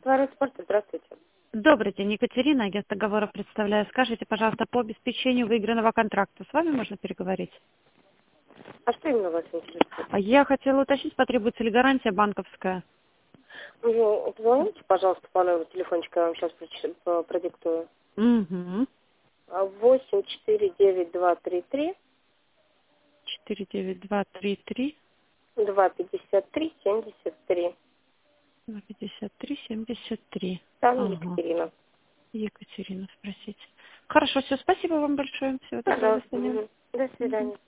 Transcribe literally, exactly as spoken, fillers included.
Товары спорта, здравствуйте. Добрый день, Екатерина, агент договора представляю. Скажите, пожалуйста, по обеспечению выигранного контракта с вами можно переговорить? А что именно вас интересует? А Я хотела уточнить, потребуется ли гарантия банковская? Ну, позвоните, пожалуйста, по номеру телефончика, я вам сейчас проч- по- продиктую. Угу. восемь четыре девять два три три четыре девять два три три два пятьдесят три семьдесят три. два пятьдесят три семьдесят три. Там Ага. Екатерина. Екатерина, спросите. Хорошо, все, спасибо вам большое. Всего доброго, до Пожалуйста. свидания. Мгм. До Мгм. свидания.